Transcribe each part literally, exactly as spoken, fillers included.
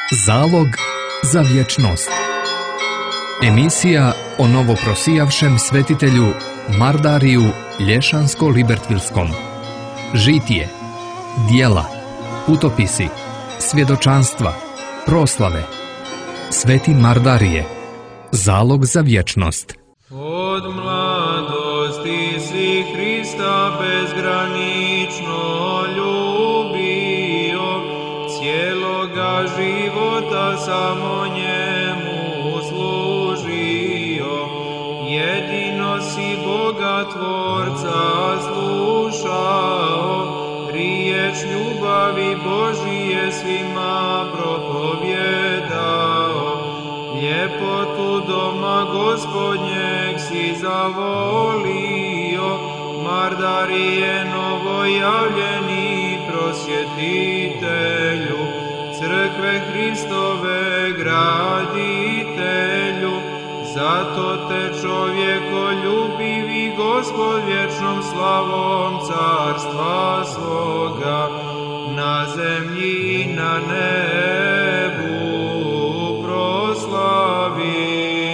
Zalog za vječnost. Emisija o novoprosijavšem svetitelju Mardariju Lješansko-Libertvilskom. Žitije, djela, putopisi, svjedočanstva, proslave. Sveti Mardarije, zalog za vječnost. Od mladosti si Hrista bezgranično ljubio, cijeloga života samo njemu služio. Jedino si Boga Tvorca slušao, riječ ljubavi Božije svima propovjedao. Ljepotu doma Gospodnjeg si zavolio, Mardarije novojavljeni prosvjetitelju, crkve Hristove graditelju. Zato te čovjekoljubivi Gospod vječnom slavom carstva svoga na zemlji i na nebu proslavi.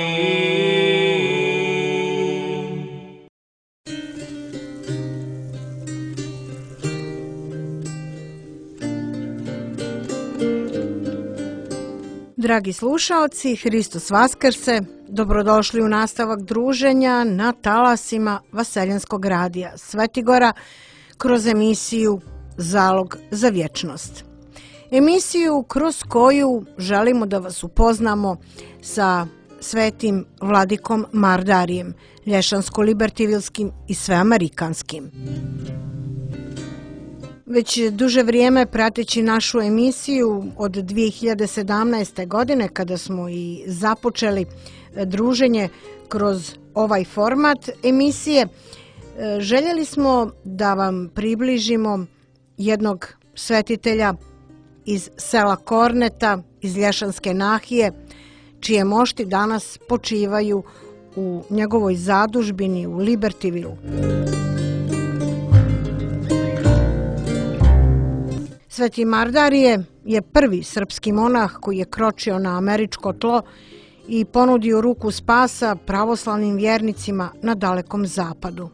Dragi slušaoci, Hristos Vaskrse, dobrodošli u nastavak druženja na talasima Vaseljenskog radija Svetigora kroz emisiju Zalog za vječnost. Emisiju kroz koju želimo da vas upoznamo sa svetim vladikom Mardarijem, Lješansko-Libertvilskim i sveamerikanskim. Već duže vrijeme prateći našu emisiju od dvije hiljade sedamnaeste. godine, kada smo i započeli druženje kroz ovaj format emisije, željeli smo da vam približimo jednog svetitelja iz sela Korneta, iz Lješanske nahije, čije mošti danas počivaju u njegovoj zadužbini u Libertvilu. Sveti Mardarije je prvi srpski monah koji je kročio na američko tlo i ponudio ruku spasa pravoslavnim vjernicima na dalekom zapadu.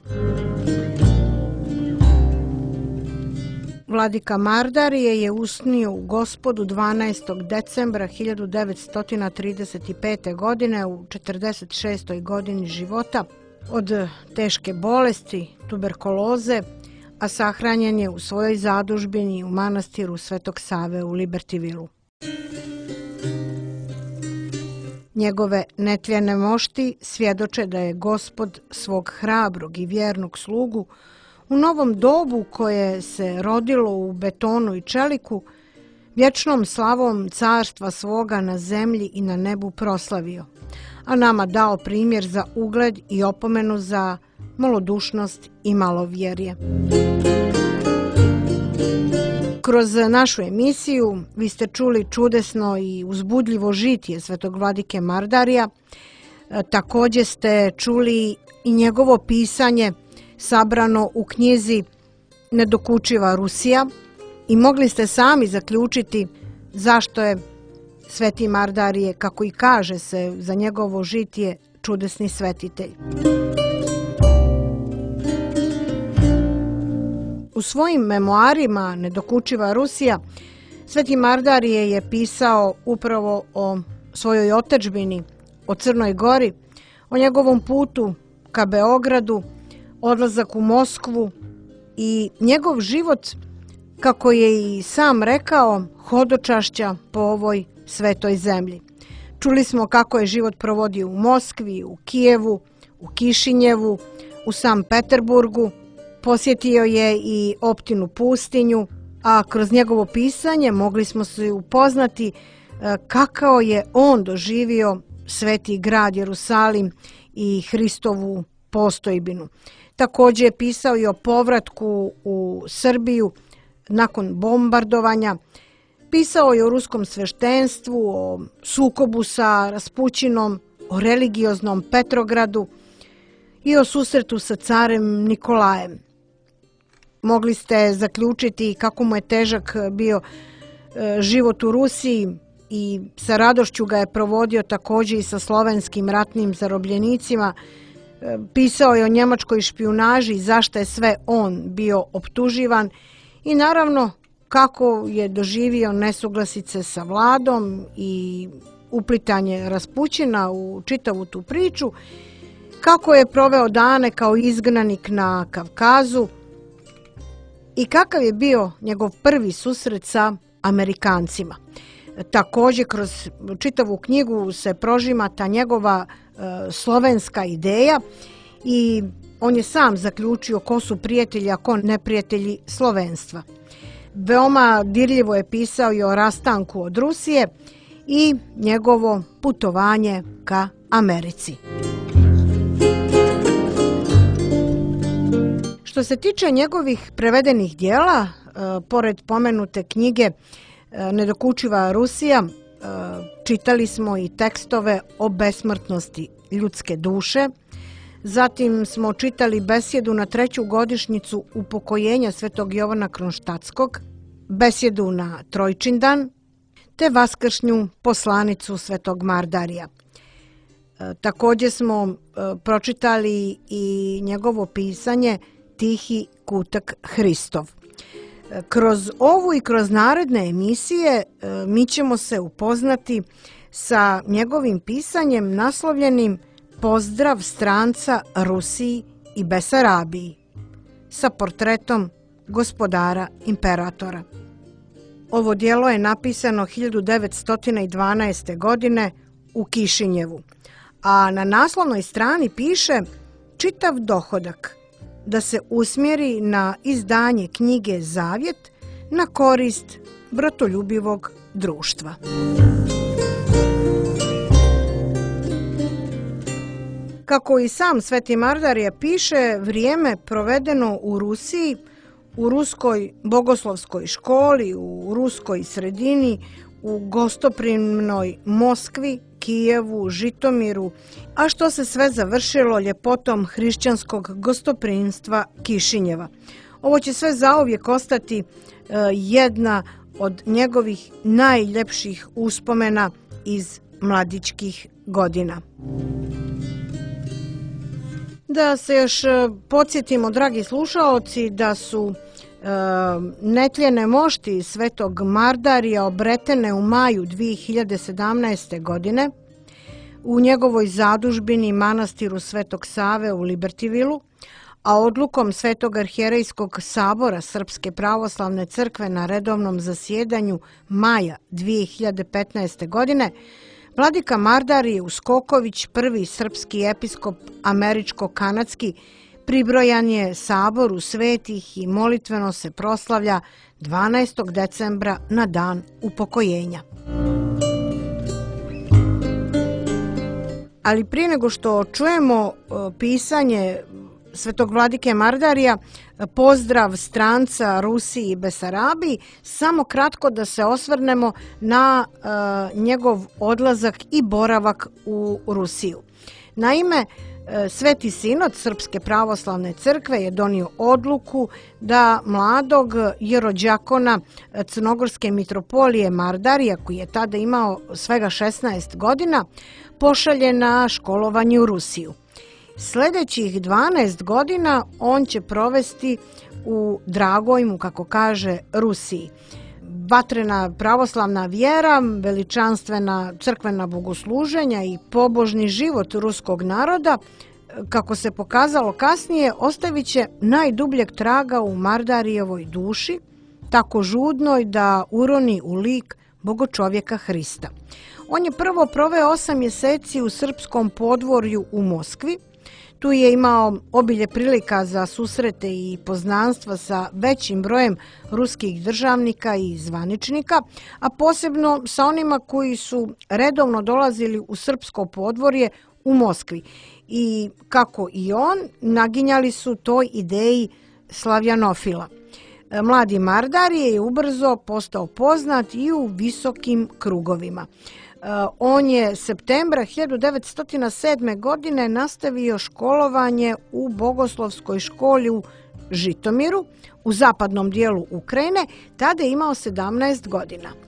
Vladika Mardarije je usnio u Gospodu dvanaestog decembra hiljadu devetsto trideset pete. godine u četrdeset šestoj godini života od teške bolesti, tuberkuloze, a sahranjen je u svojoj zadužbini u manastiru Svetog Save u Libertvilu. Njegove netljene mošti svjedoče da je Gospod svog hrabrog i vjernog slugu u novom dobu koje se rodilo u betonu i čeliku, vječnom slavom carstva svoga na zemlji i na nebu proslavio, a nama dao primjer za ugled i opomenu za malodušnost i malovjerje. Kroz našu emisiju vi ste čuli čudesno i uzbudljivo žitije svetog vladike Mardarija. Također ste čuli i njegovo pisanje sabrano u knjizi Nedokučiva Rusija i mogli ste sami zaključiti zašto je sveti Mardarije, kako i kaže se za njegovo žitije, čudesni svetitelj. U svojim memoarima Nedokučiva Rusija sveti Mardarije je pisao upravo o svojoj otadžbini, o Crnoj Gori, o njegovom putu ka Beogradu, odlazak u Moskvu i njegov život, kako je i sam rekao, hodočašća po ovoj svetoj zemlji. Čuli smo kako je život provodio u Moskvi, u Kijevu, u Kišinjevu, u Sankt Peterburgu. Posjetio je i Optinu pustinju, a kroz njegovo pisanje mogli smo se upoznati kako je on doživio sveti grad Jerusalim i Hristovu postojbinu. Također je pisao i o povratku u Srbiju nakon bombardovanja. Pisao je o ruskom sveštenstvu, o sukobu sa Raspućinom, o religioznom Petrogradu i o susretu sa carem Nikolajem. Mogli ste zaključiti kako mu je težak bio život u Rusiji i sa radošću ga je provodio također i sa slovenskim ratnim zarobljenicima. Pisao je o njemačkoj špijunaži, zašto je sve on bio optuživan i naravno kako je doživio nesuglasice sa vladom i uplitanje Raspućina u čitavu tu priču, kako je proveo dane kao izgnanik na Kavkazu i kakav je bio njegov prvi susret sa Amerikancima. Također kroz čitavu knjigu se prožima ta njegova e, slovenska ideja i on je sam zaključio ko su prijatelji, a ko neprijatelji slovenstva. Veoma dirljivo je pisao i o rastanku od Rusije i njegovo putovanje ka Americi. Što se tiče njegovih prevedenih dijela, e, pored pomenute knjige e, Nedokučiva Rusija, e, čitali smo i tekstove o besmrtnosti ljudske duše. Zatim smo čitali besjedu na treću godišnjicu upokojenja Svetog Jovana Kronštatskog, besjedu na Trojčindan, te vaskršnju poslanicu Svetog Mardarija. E, također smo e, pročitali i njegovo pisanje Tihi kutak Hristov. E, kroz ovu i kroz naredne emisije e, mi ćemo se upoznati sa njegovim pisanjem naslovljenim Pozdrav stranca Rusiji i Besarabiji sa portretom gospodara imperatora. Ovo djelo je napisano hiljadu devetsto dvanaeste. godine u Kišinjevu, a na naslovnoj strani piše čitav dohodak da se usmjeri na izdanje knjige Zavjet na korist bratoljubivog društva. Kako i sam Sveti Mardarija piše, vrijeme provedeno u Rusiji, u ruskoj bogoslovskoj školi, u ruskoj sredini, u gostoprimnoj Moskvi, Kijevu, Žitomiru, a što se sve završilo ljepotom hrišćanskog gostoprimstva Kišinjeva. Ovo će sve zauvijek ostati e, jedna od njegovih najljepših uspomena iz mladićkih godina. Da se još podsjetimo, dragi slušaoci, da su e, netljene mošti Svetog Mardarija obretene u maju dvije hiljade sedamnaeste. godine u njegovoj zadužbini manastiru Svetog Save u Libertivilu, a odlukom Svetog arhijerejskog sabora Srpske pravoslavne crkve na redovnom zasjedanju maja dvije hiljade petnaeste. godine Vladika Mardarije Uskoković, prvi srpski episkop američko-kanadski, pribrojan je saboru svetih i molitveno se proslavlja dvanaestog decembra na dan upokojenja. Ali prije nego što čujemo pisanje Svetog vladike Mardarija, pozdrav stranca Rusiji i Besarabiji, samo kratko da se osvrnemo na uh, njegov odlazak i boravak u Rusiju. Naime, Sveti sinod Srpske pravoslavne crkve je donio odluku da mladog jerođakona crnogorske mitropolije Mardarija, koji je tada imao svega šesnaest godina, pošalje na školovanje u Rusiju. Sljedećih dvanaest godina on će provesti u dragoj mu, kako kaže, Rusiji. Vatrena pravoslavna vjera, veličanstvena crkvena bogosluženja i pobožni život ruskog naroda, kako se pokazalo kasnije, ostavit će najdubljeg traga u Mardarijevoj duši, tako žudnoj da uroni u lik bogočovjeka Hrista. On je prvo proveo osam mjeseci u srpskom podvorju u Moskvi. Tu je imao obilje prilika za susrete i poznanstva sa većim brojem ruskih državnika i zvaničnika, a posebno sa onima koji su redovno dolazili u srpsko podvorje u Moskvi. I kako i on, naginjali su toj ideji slavjanofila. Mladi Mardarije je ubrzo postao poznat i u visokim krugovima. On je septembra hiljadu devetsto sedme. godine nastavio školovanje u bogoslovskoj školi u Žitomiru, u zapadnom dijelu Ukrajine, tada je imao sedamnaest godina.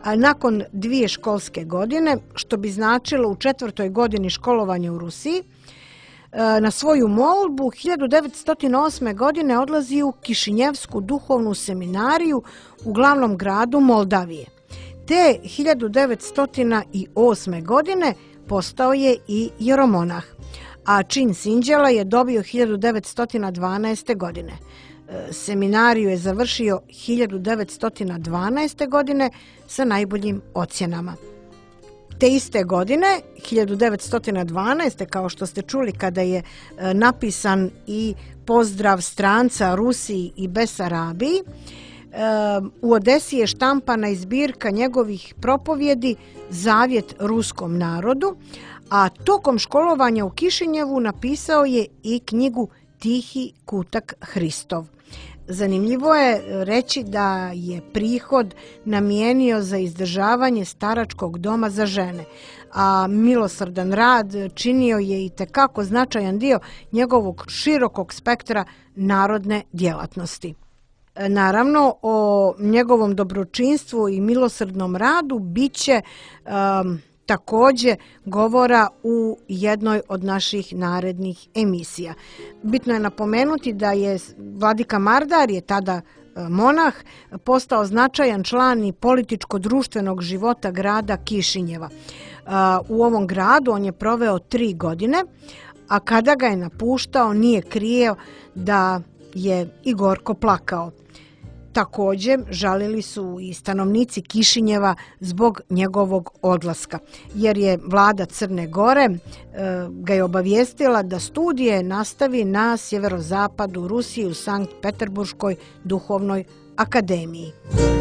Nakon dvije školske godine, što bi značilo u četvrtoj godini školovanja u Rusiji, na svoju molbu hiljadu devetsto osme. godine odlazi u Kišinjevsku duhovnu seminariju u glavnom gradu Moldavije. Te hiljadu devetsto osme. godine postao je i jeromonah, a čin sinđela je dobio hiljadu devetsto dvanaeste. godine. Seminariju je završio hiljadu devetsto dvanaeste. godine sa najboljim ocjenama. Te iste godine, hiljadu devetsto dvanaeste. kao što ste čuli kada je napisan i pozdrav stranca Rusiji i Besarabiji, u Odesi je štampana i zbirka njegovih propovjedi Zavjet ruskom narodu, a tokom školovanja u Kišinjevu napisao je i knjigu Tihi kutak Hristov. Zanimljivo je reći da je prihod namijenio za izdržavanje staračkog doma za žene, a milosrdan rad činio je i tekako značajan dio njegovog širokog spektra narodne djelatnosti. Naravno, o njegovom dobročinstvu i milosrdnom radu bit će um, također govora u jednoj od naših narednih emisija. Bitno je napomenuti da je vladika Mardarije, tada monah, postao značajan član i političko-društvenog života grada Kišinjeva. U ovom gradu on je proveo tri godine, a kada ga je napuštao nije krio da je i gorko plakao. Također žalili su i stanovnici Kišinjeva zbog njegovog odlaska, jer je vlada Crne Gore e, ga je obavijestila da studije nastavi na sjeverozapadu Rusije u Sankt Peterburškoj duhovnoj akademiji.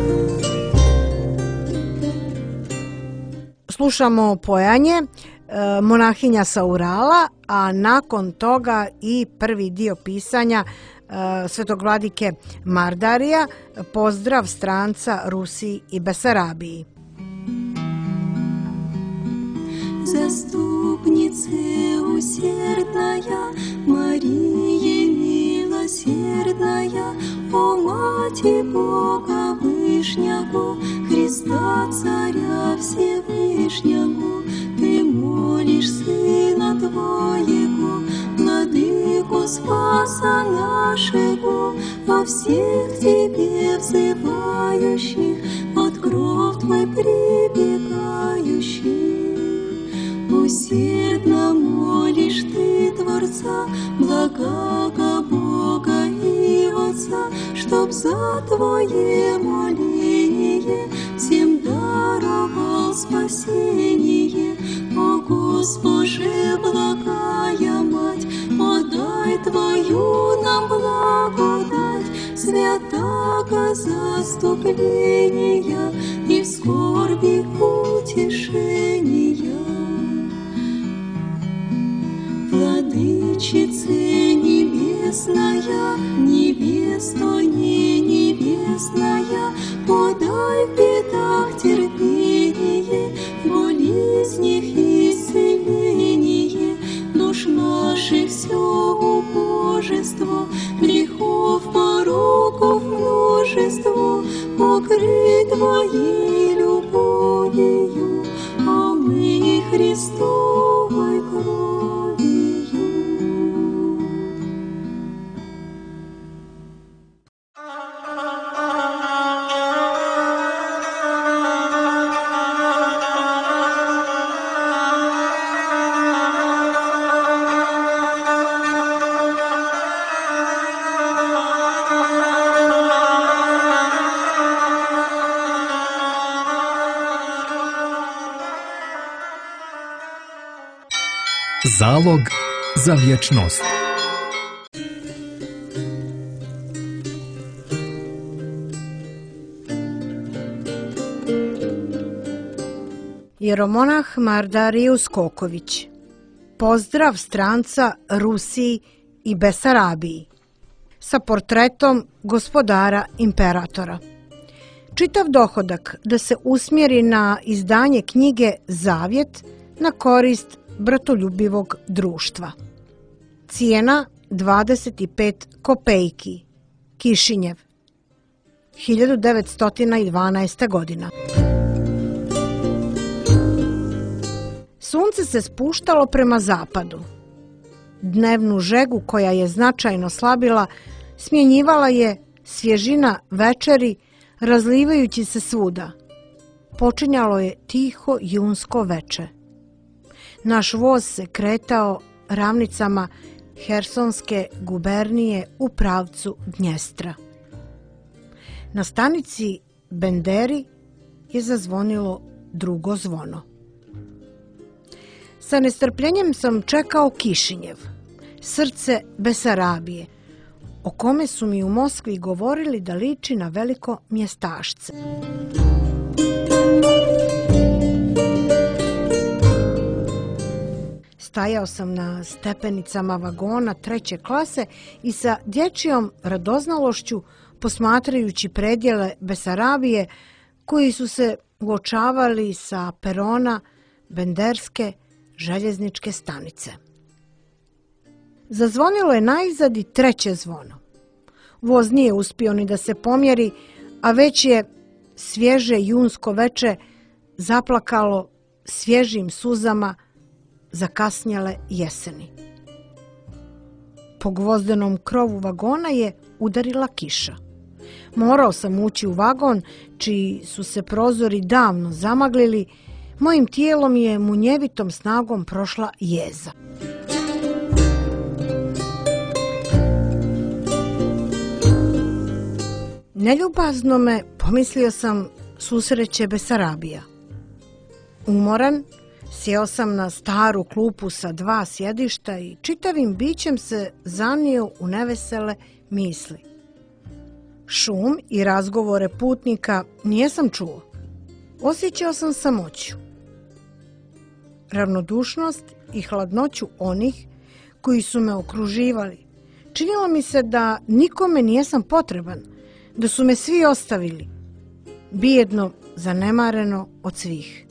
Slušamo pojanje e, monahinja sa Urala, a nakon toga i prvi dio pisanja svetog vladike Mardarija, pozdrav stranca Rusiji i Besarabiji. Заступнице усердная, Мария милосердная, о Мати Бога Вышнего, Христа Царя Всевышнего, Ты молишь Сына Твоего, Владыку Спаса нашего, во всех Тебе взывающих, под кров Твой прибегающих. Усердно молишь Ты Творца, благого Бога и Отца, чтоб за Твое моление всем даровал спасение. О Госпоже, благая Мать, подай Твою нам благодать, святаго заступления и в скорби утешения. Владычице небесная, невесто не небесная, подай в бедах терпение, в болезнях исцеление, душ наших все убожество, грехов пороков множество, покрый Твоей любовью, а мы Христовой кровью. Zalog za vječnost. Jeromonah Mardariju Skoković. Pozdrav stranca Rusiji i Besarabiji. Sa portretom gospodara imperatora. Čitav dohodak da se usmjeri na izdanje knjige Zavjet na korist bratoljubivog društva. Cijena dvadeset pet kopejki. Kišinjev. hiljadu devetsto dvanaesta. godina. Sunce se spuštalo prema zapadu. Dnevnu žegu koja je značajno slabila smjenjivala je svježina večeri razlivajući se svuda. Počinjalo je tiho junsko veče. Naš voz se kretao ravnicama Hersonske gubernije u pravcu Dnjestra. Na stanici Benderi je zazvonilo drugo zvono. Sa nestrpljenjem sam čekao Kišinjev, srce Besarabije, o kome su mi u Moskvi govorili da liči na veliko mjestašce. Stajao sam na stepenicama vagona treće klase i sa dječjom radoznalošću posmatrajući predjele Besarabije koji su se uočavali sa perona Benderske željezničke stanice. Zazvonilo je najzad i treće zvono. Voz nije uspio ni da se pomjeri, a već je svježe junsko veče zaplakalo svježim suzama zakasnjele jeseni. Po gvozdenom krovu vagona je udarila kiša. Morao sam ući u vagon, čiji su se prozori davno zamaglili. Mojim tijelom je munjevitom snagom prošla jeza. Neljubazno me, pomislio sam, susreće Besarabija. Umoran, sjeo sam na staru klupu sa dva sjedišta i čitavim bićem se zanio u nevesele misli. Šum i razgovore putnika nijesam čuo. Osjećao sam samoću. Ravnodušnost i hladnoću onih koji su me okruživali. Činilo mi se da nikome nijesam potreban, da su me svi ostavili, bijedno zanemareno od svih.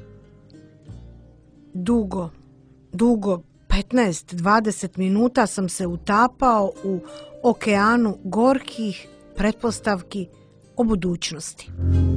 Dugo, dugo, petnaest dvadeset minuta sam se utapao u okeanu gorkih pretpostavki o budućnosti.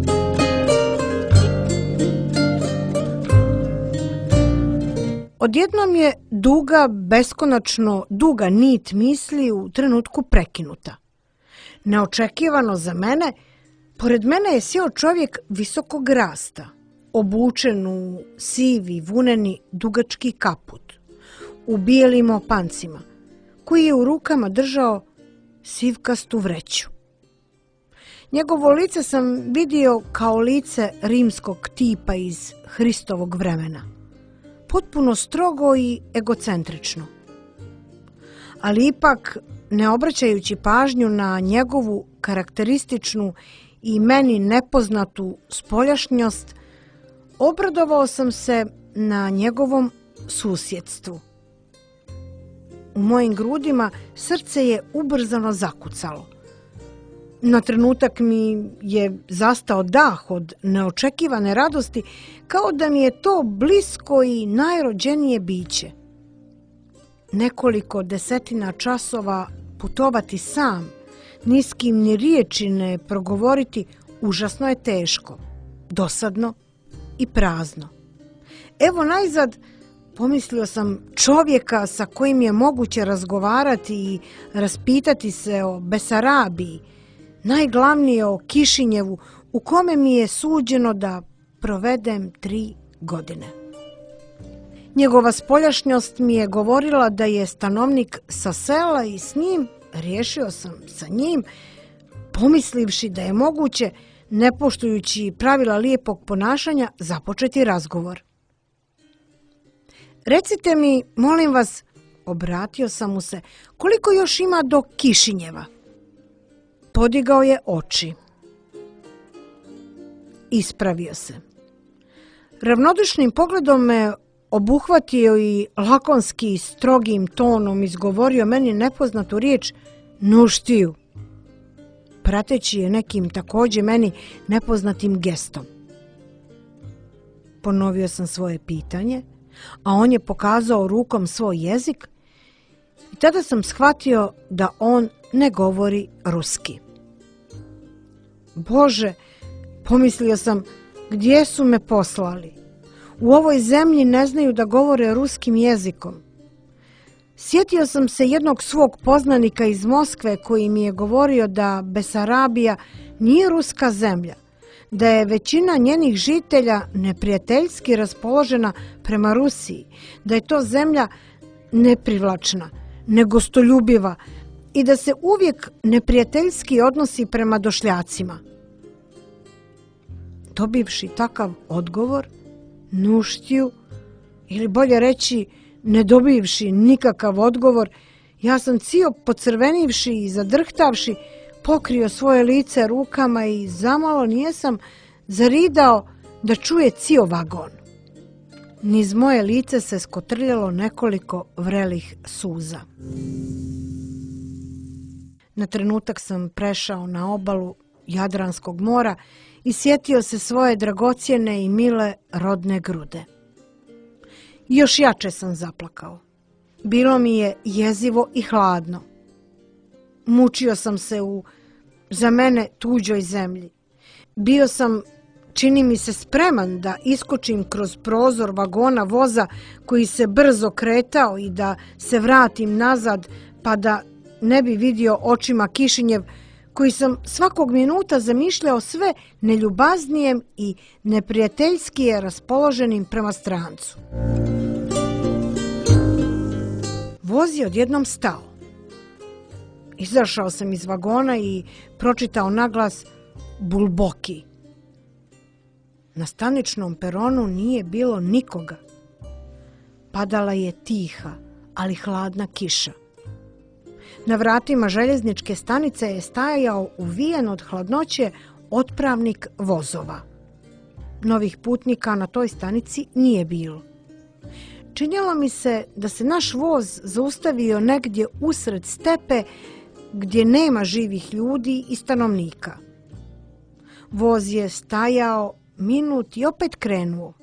Odjednom je duga, beskonačno duga nit misli u trenutku prekinuta. Neočekivano za mene, pored mene je sjeo čovjek visokog rasta, obučen u sivi, vuneni, dugački kaput, u bijelim opancima, koji je u rukama držao sivkastu vreću. Njegovo lice sam vidio kao lice rimskog tipa iz Hristovog vremena, potpuno strogo i egocentrično. Ali ipak, ne obraćajući pažnju na njegovu karakterističnu i meni nepoznatu spoljašnjost, obradovao sam se na njegovom susjedstvu. U mojim grudima srce je ubrzano zakucalo. Na trenutak mi je zastao dah od neočekivane radosti, kao da mi je to blisko i najrođenije biće. Nekoliko desetina časova putovati sam, ni s kim ni riječi ne progovoriti, užasno je teško, dosadno i prazno. Evo najzad, pomislio sam, čovjeka sa kojim je moguće razgovarati i raspitati se o Besarabiji, najglavnije o Kišinjevu, u kome mi je suđeno da provedem tri godine. Njegova spoljašnjost mi je govorila da je stanovnik sa sela i s njim, riješio sam sa njim, pomislivši da je moguće, ne poštujući pravila lijepog ponašanja, započeti razgovor. Recite mi, molim vas, obratio sam mu se, koliko još ima do Kišinjeva? Podigao je oči. Ispravio se. Ravnodušnim pogledom me obuhvatio i lakonski strogim tonom izgovorio meni nepoznatu riječ nuštiju, prateći je nekim također meni nepoznatim gestom. Ponovio sam svoje pitanje, a on je pokazao rukom svoj jezik i tada sam shvatio da on ne govori ruski. Bože, pomislio sam, gdje su me poslali? U ovoj zemlji ne znaju da govore ruskim jezikom. Sjetio sam se jednog svog poznanika iz Moskve koji mi je govorio da Besarabija nije ruska zemlja, da je većina njenih žitelja neprijateljski raspoložena prema Rusiji, da je to zemlja neprivlačna, negostoljubiva i da se uvijek neprijateljski odnosi prema došljacima. Dobivši takav odgovor, Nuštiju, ili bolje reći ne dobivši nikakav odgovor, ja sam cio pocrvenivši i zadrhtavši pokrio svoje lice rukama i zamalo nijesam zaridao da čuje cio vagon. Niz moje lice se skotrljalo nekoliko vrelih suza. Na trenutak sam prešao na obalu Jadranskog mora i sjetio se svoje dragocjene i mile rodne grude. Još jače sam zaplakao. Bilo mi je jezivo i hladno. Mučio sam se u, za mene, tuđoj zemlji. Bio sam, čini mi se, spreman da iskočim kroz prozor vagona voza koji se brzo kretao i da se vratim nazad pa da ne bi vidio očima Kišinjev, koji sam svakog minuta zamišljao sve neljubaznijem i neprijateljskije raspoloženim prema strancu. Voz je odjednom stao. Izašao sam iz vagona i pročitao naglas Bulboki. Na staničnom peronu nije bilo nikoga. Padala je tiha, ali hladna kiša. Na vratima željezničke stanice je stajao uvijen od hladnoće otpravnik vozova. Novih putnika na toj stanici nije bilo. Činjelo mi se da se naš voz zaustavio negdje usred stepe gdje nema živih ljudi i stanovnika. Voz je stajao minut i opet krenuo.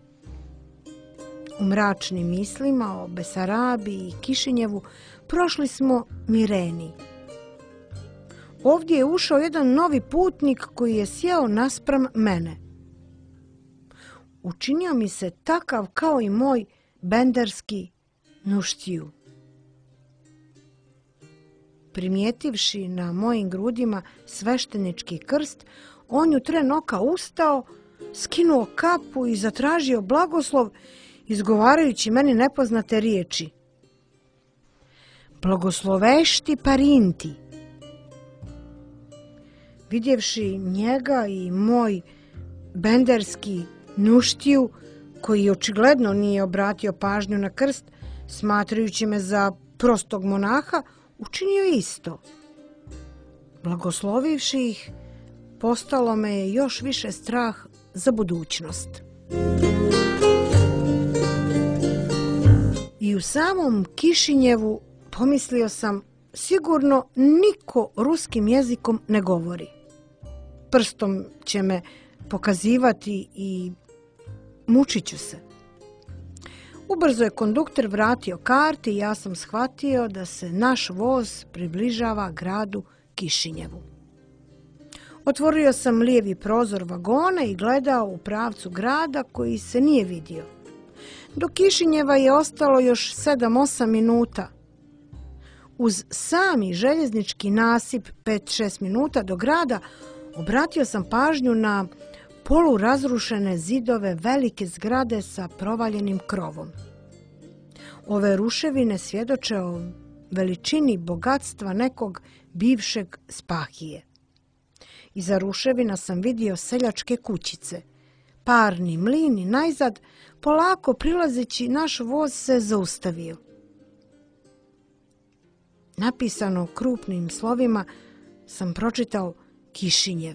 U mračnim mislima o Besarabiji i Kišinjevu prošli smo Mireni. Ovdje je ušao jedan novi putnik koji je sjeo naspram mene. Učinio mi se takav kao i moj benderski Nuštiju. Primijetivši na mojim grudima sveštenički krst, on ju tren oka ustao, skinuo kapu i zatražio blagoslov, izgovarajući meni nepoznate riječi. Blagoslovešti Parinti. Vidjevši njega i moj benderski Nuštiju, koji očigledno nije obratio pažnju na krst, smatrajući me za prostog monaha, učinio isto. Blagoslovivši ih, postalo me je još više strah za budućnost. I u samom Kišinjevu pomislio sam, sigurno niko ruskim jezikom ne govori. Prstom će me pokazivati i mučit ću se. Ubrzo je kondukter vratio karti i ja sam shvatio da se naš voz približava gradu Kišinjevu. Otvorio sam lijevi prozor vagona i gledao u pravcu grada koji se nije vidio. Do Kišinjeva je ostalo još sedam osam minuta. Uz sami željeznički nasip pet šest minuta do grada obratio sam pažnju na polurazrušene zidove velike zgrade sa provaljenim krovom. Ove ruševine svjedoče o veličini bogatstva nekog bivšeg Spahije. Iza ruševina sam vidio seljačke kućice. Parni mlin i najzad, polako prilazeći, naš voz se zaustavio. Napisano krupnim slovima sam pročitao Kišinjev.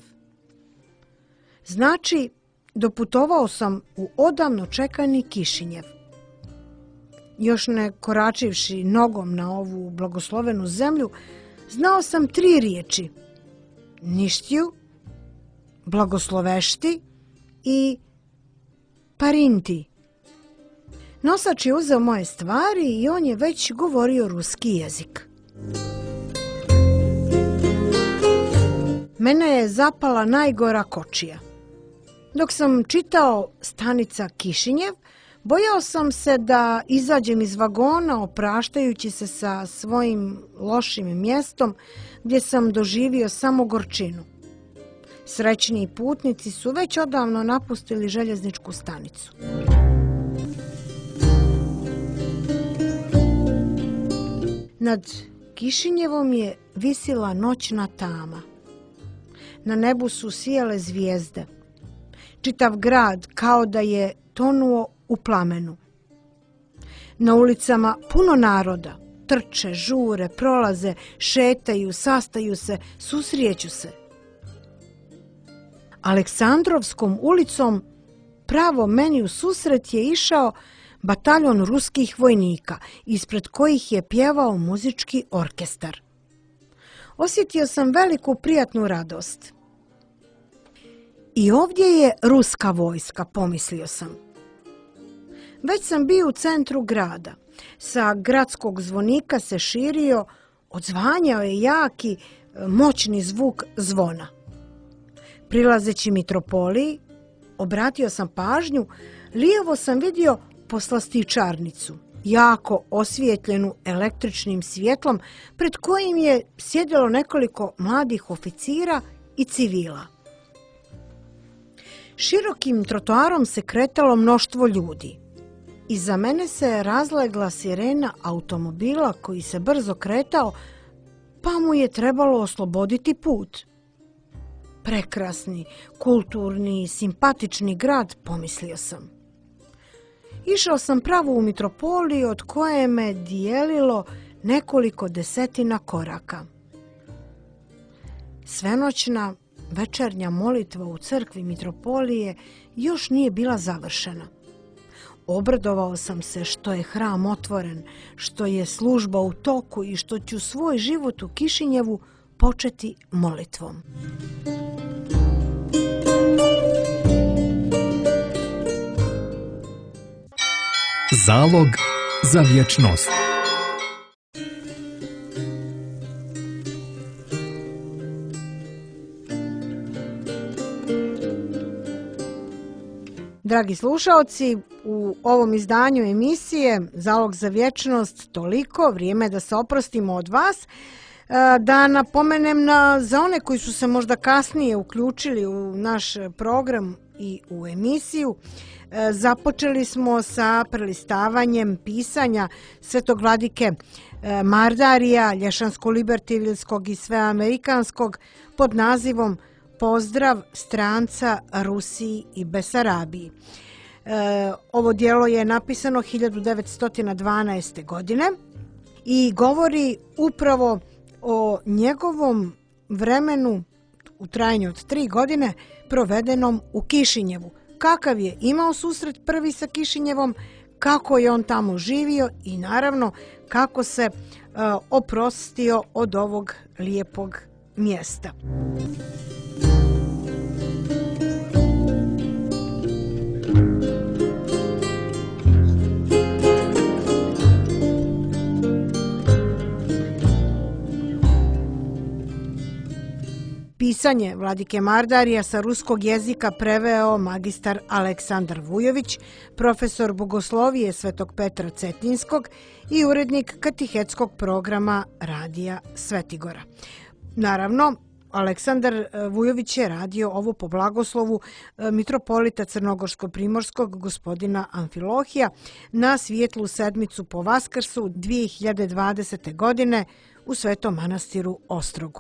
Znači, doputovao sam u odavno čekani Kišinjev. Još ne koračivši nogom na ovu blagoslovenu zemlju, znao sam tri riječi: Ništiju, blagoslovešti i Parinti. Nosač je uzeo moje stvari i on je već govorio ruski jezik. Mene je zapala najgora kočija. Dok sam čitao Stanica Kišinjev, bojao sam se da izađem iz vagona opraštajući se sa svojim lošim mjestom gdje sam doživio samo gorčinu. Srećniji putnici su već odavno napustili željezničku stanicu. Nad Kišinjevom je visila noćna tama. Na nebu su sijale zvijezde. Čitav grad kao da je tonuo u plamenu. Na ulicama puno naroda. Trče, žure, prolaze, šetaju, sastaju se, susrijeću se. Aleksandrovskom ulicom pravo meni u susret je išao bataljon ruskih vojnika, ispred kojih je pjevao muzički orkestar. Osjetio sam veliku prijatnu radost. I ovdje je ruska vojska, pomislio sam. Već sam bio u centru grada. Sa gradskog zvonika se širio, odzvanjao je jaki, moćni zvuk zvona. Prilazeći mitropoliji, obratio sam pažnju, lijevo sam vidio poslastičarnicu, jako osvijetljenu električnim svjetlom, pred kojim je sjedilo nekoliko mladih oficira i civila. Širokim trotoarom se kretalo mnoštvo ljudi. Iza mene se razlegla sirena automobila koji se brzo kretao, pa mu je trebalo osloboditi put. Prekrasni, kulturni, simpatični grad, pomislio sam. Išao sam pravo u mitropoliju od koje me dijelilo nekoliko desetina koraka. Svenoćna večernja molitva u crkvi mitropolije još nije bila završena. Obradovao sam se što je hram otvoren, što je služba u toku i što ću svoj život u Kišinjevu početi molitvom. Zalog za vječnost. Dragi slušaoci, u ovom izdanju emisije Zalog za vječnost toliko, vrijeme da se oprostimo od vas. Da napomenem na, za one koji su se možda kasnije uključili u naš program i u emisiju, započeli smo sa prelistavanjem pisanja Svetog vladike Mardarija, lješansko-libertilskog i sveamerikanskog, pod nazivom Pozdrav stranca Rusiji i Besarabiji. E, ovo djelo je napisano hiljadu devetsto dvanaeste. godine i govori upravo o njegovom vremenu u trajanju od tri godine provedenom u Kišinjevu. Kakav je imao susret prvi sa Kišinjevom, kako je on tamo živio i naravno kako se e, oprostio od ovog lijepog mjesta. Pisanje vladike Mardarija sa ruskog jezika preveo magistar Aleksandar Vujović, profesor bogoslovije Svetog Petra Cetinskog i urednik katehetskog programa Radija Svetigora. Naravno, Aleksandar Vujović je radio ovo po blagoslovu mitropolita Crnogorsko-primorskog gospodina Amfilohija na Svijetlu sedmicu po Vaskrsu dvije hiljade dvadesete. godine u Svetom manastiru Ostrogu.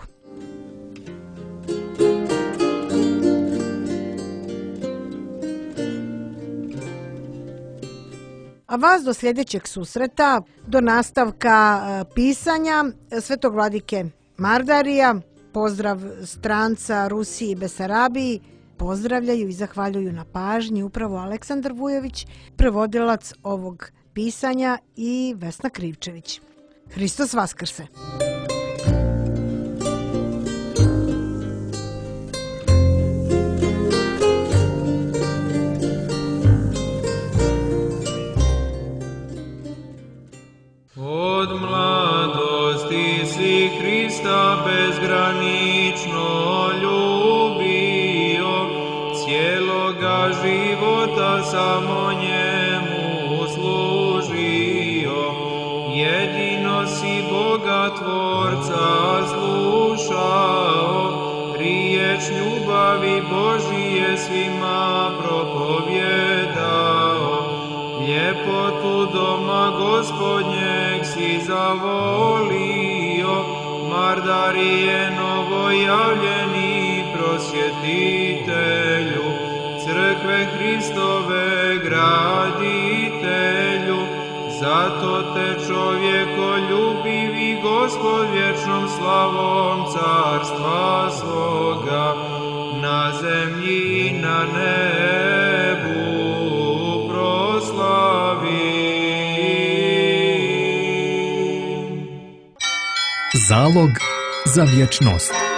A vas do sljedećeg susreta, do nastavka pisanja Svetog vladike Mardarija, pozdrav stranca Rusiji i Besarabiji, pozdravljaju i zahvaljuju na pažnji upravo Aleksandar Vujović, prevodilac ovog pisanja, i Vesna Krivčević. Hristos Vaskrse! Od mladosti si Hrista bezgranično ljubio, cijeloga si Boga Tvorca slušao, riječ ljubavi Božije svima propovjedao. Ljepotu doma Gospodnjeg si zavolio, Mardarije novojavljeni prosvjetitelju, crkve Hristove graditelju. Zato te čovjekoljubivi Gospod vječnom slavom carstva svoga na zemlji i na nebu proslavi. Zalog za vječnost.